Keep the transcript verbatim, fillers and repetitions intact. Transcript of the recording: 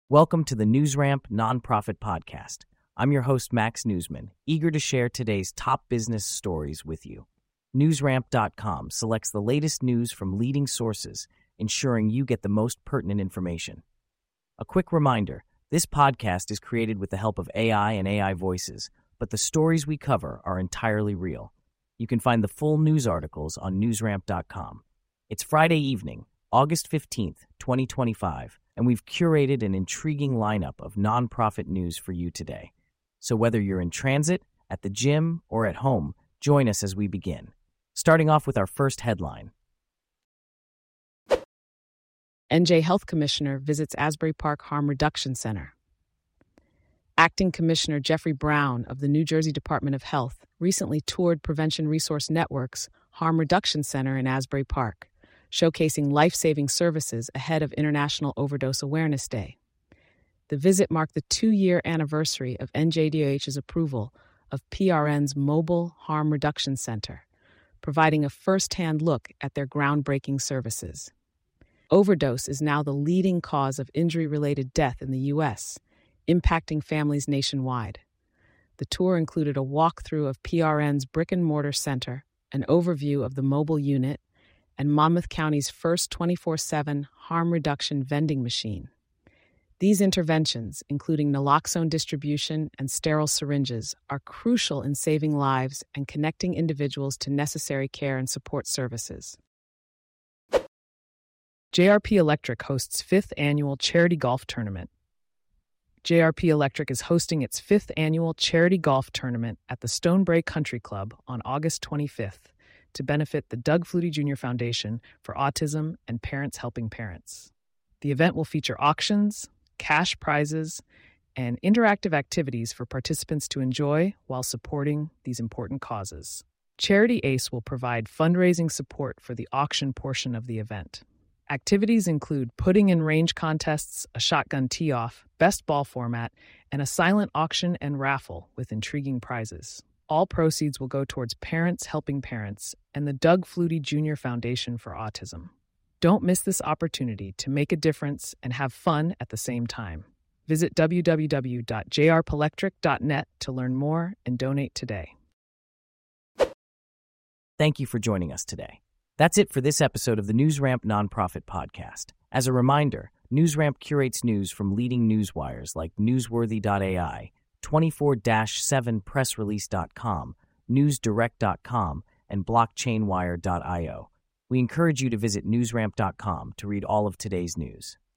Welcome to the NewsRamp Nonprofit Podcast. I'm your host, Max Newsman, eager to share today's top business stories with you. NewsRamp dot com selects the latest news from leading sources, ensuring you get the most pertinent information. A quick reminder, this podcast is created with the help of A I and A I voices, but the stories we cover are entirely real. You can find the full news articles on NewsRamp dot com. It's Friday evening, August fifteenth, twenty twenty-five, and we've curated an intriguing lineup of nonprofit news for you today. So whether you're in transit, at the gym, or at home, join us as we begin. Starting off with our first headline. N J Health Commissioner visits Asbury Park Harm Reduction Center. Acting Commissioner Jeffrey Brown of the New Jersey Department of Health recently toured Prevention Resource Network's Harm Reduction Center in Asbury Park, showcasing life-saving services ahead of International Overdose Awareness Day. The visit marked the two-year anniversary of N J D O H's approval of P R N's Mobile Harm Reduction Center, providing a first-hand look at their groundbreaking services. Overdose is now the leading cause of injury-related death in the U S, impacting families nationwide. The tour included a walkthrough of P R N's brick-and-mortar center, an overview of the mobile unit, and Monmouth County's first twenty-four seven harm reduction vending machine. These interventions, including naloxone distribution and sterile syringes, are crucial in saving lives and connecting individuals to necessary care and support services. J R P Electric hosts fifth annual charity golf tournament. J R P Electric is hosting its fifth annual charity golf tournament at the Stonebrae Country Club on August twenty-fifth to benefit the Doug Flutie Junior Foundation for Autism and Parents Helping Parents. The event will feature auctions, cash prizes, and interactive activities for participants to enjoy while supporting these important causes. Charity Ace will provide fundraising support for the auction portion of the event. Activities include putting in range contests, a shotgun tee-off, best ball format, and a silent auction and raffle with intriguing prizes. All proceeds will go towards Parents Helping Parents and the Doug Flutie Junior Foundation for Autism. Don't miss this opportunity to make a difference and have fun at the same time. Visit w w w dot j r p electric dot net to learn more and donate today. Thank you for joining us today. That's it for this episode of the NewsRamp Nonprofit Podcast. As a reminder, NewsRamp curates news from leading newswires like newsworthy dot a i, twenty-four seven press release dot com, news direct dot com, and blockchain wire dot i o. We encourage you to visit newsramp dot com to read all of today's news.